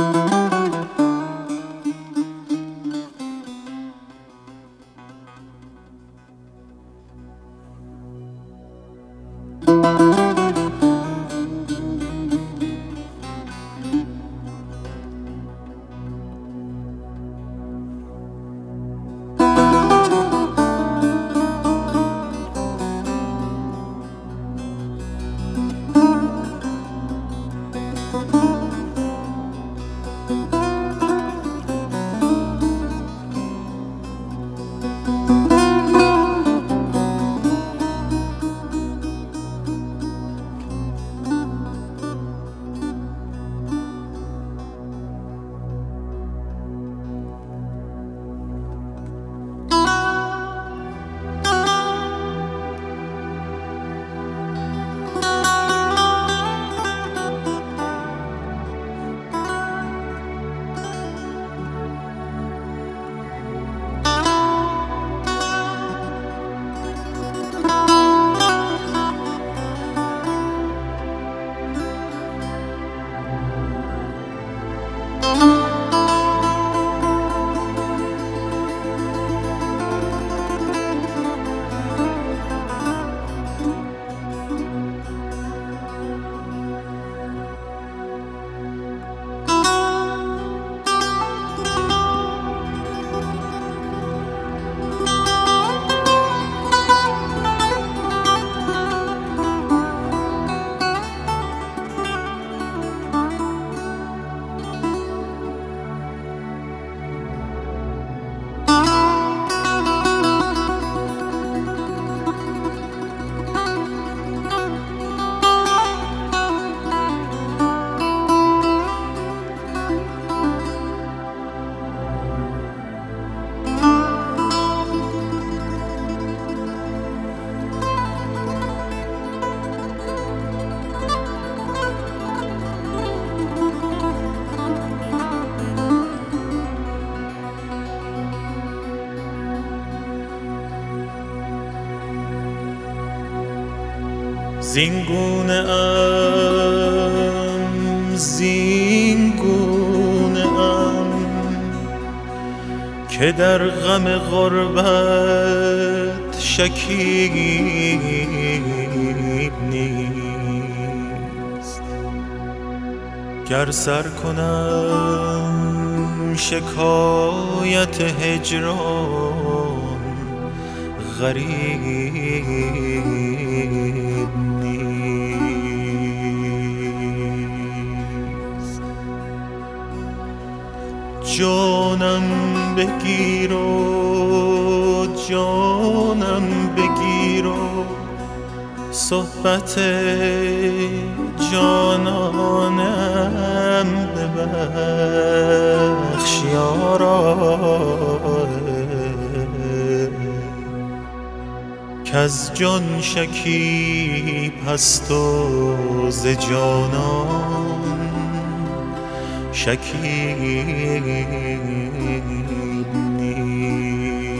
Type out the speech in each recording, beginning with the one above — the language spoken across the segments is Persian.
زینگونه ام که در غم غربت شکیب نیست. گر سر کنم شکایت هجران غریب نیست. جانم بگیر و جانم بگیر و صحبت جانانم ببخش یارا، کز جان شکیب هست و ز جانان شکیب نیست.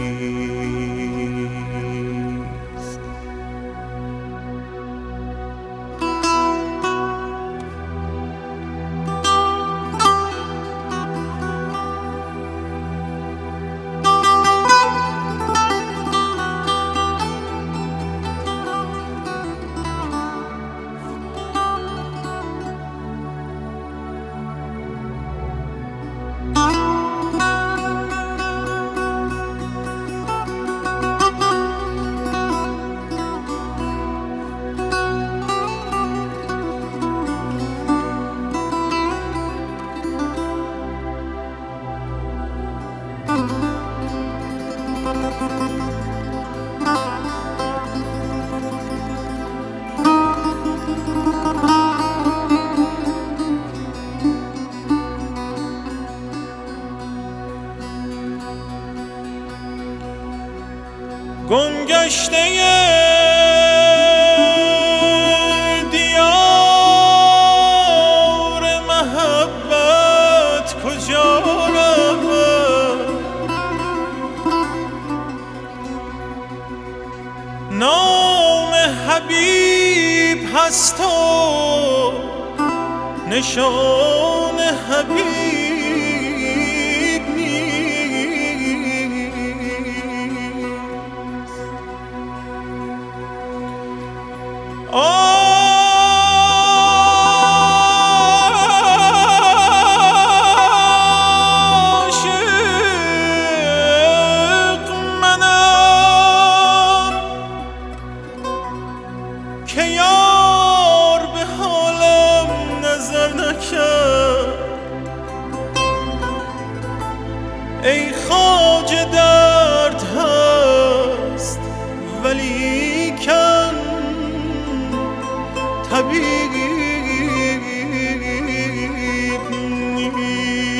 گمگشته دیار محبت کجا رود؟ نام حبیب هست و نشان حبیب که یار به حالم نظر نکرد. ای خواجه درد هست ولیکن طبیب نیست.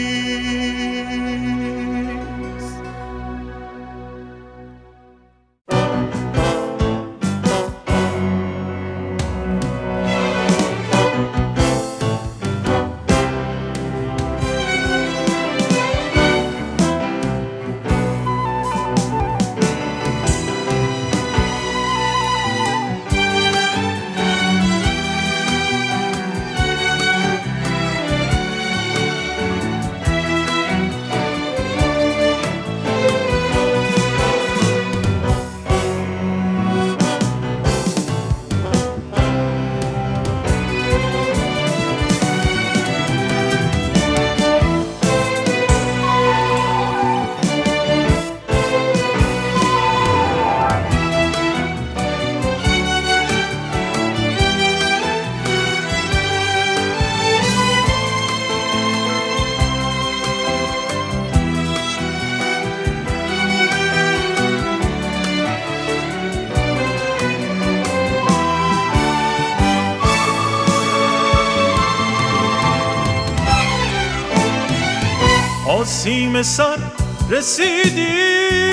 آسیم سر رسیدی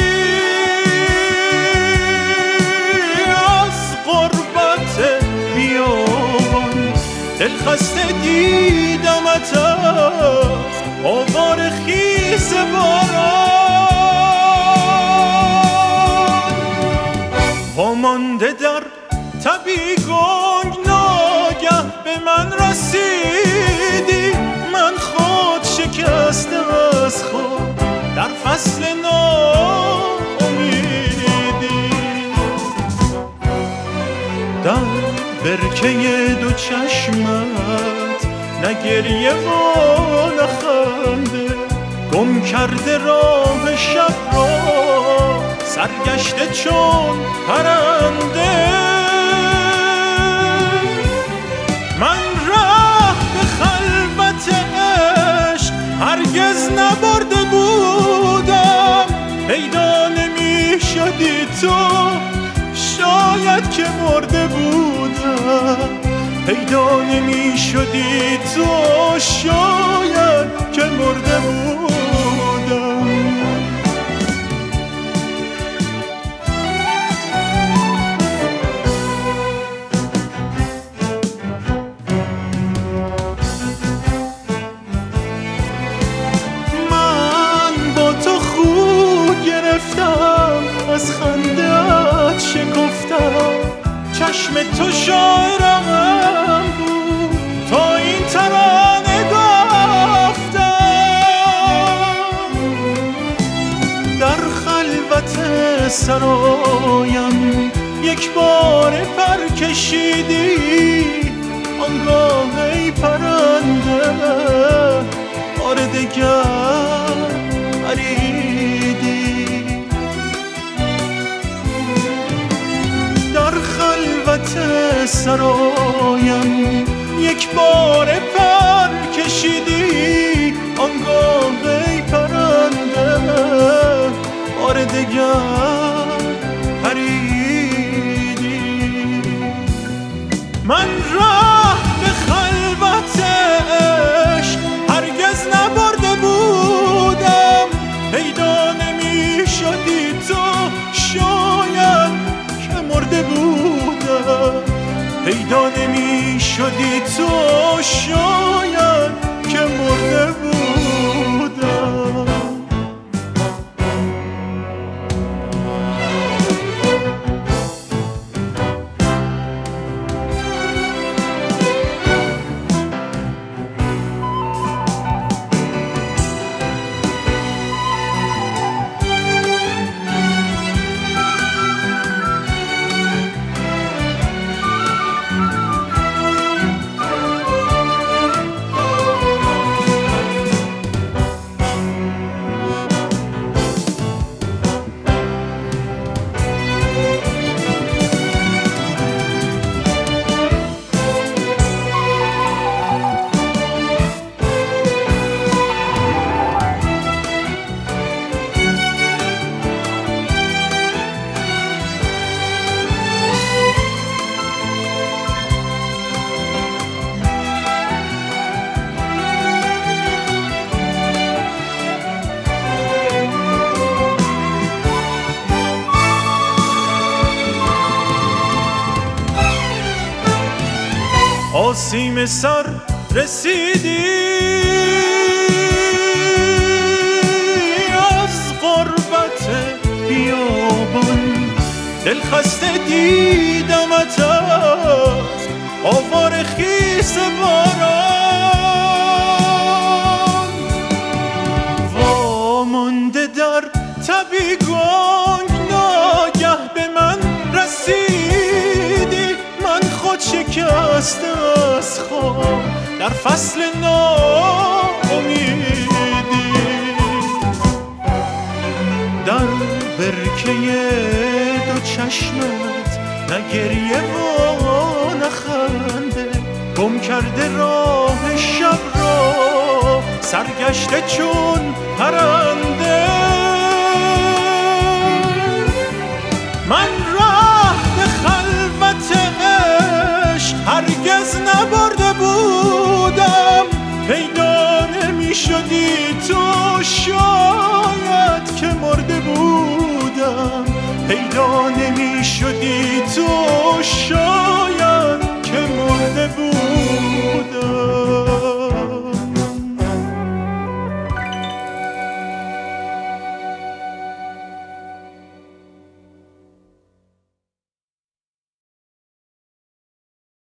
از غربت بیابان، دلخسته دیدمت از آوار خیز باران. وامانده در تبی گنگ ناگه به من رسیدی، من خود شکسته از خود در فصل ناامیدی. در برکه دو چشمت نه گریه و نه خنده، گم کرده راه شب را سرگشته چون پرنده. من راه به خلوت عشق هرگز نبرده بودم، پیدا نمی شدی تو شاید که مرده بودم، پیدا نمی شدی تو شاید که مرده بودم. از خنده‌ات شکفتم، چشم تو شاعرم بود تا این ترانه گفتم. در خلوت سرایم یک بار پر کشیدی، آنگاه ای پرنده بار دگر پریدی. در خلوت سرایم یک بار پر کشیدی، آنگاه ای پرنده بار دگر پریدی. من راه به خلوت عشق هرگز نبرده بودم، پیدا نمی شدی تو شاید که مرده بودم، پیدا نمی شدی تو شاید که مرده بودم. سیم سر رسیدی از غربت بیابان دل خسته دیدمت از آوار خیس باران وامانده در تبی گنگ ناگه به من رسیدی من خود شکسته از خواب در فصل ناامیدی در برکه دو چشمت نه گریه و نه خنده گم کرده راه شب را سرگشته چون پرنده من راه به خلوت عشق هرگز نبرده بودم پیدا نمی شدی تو شاید که مرده بودم پیدا نمی شدی تو شاید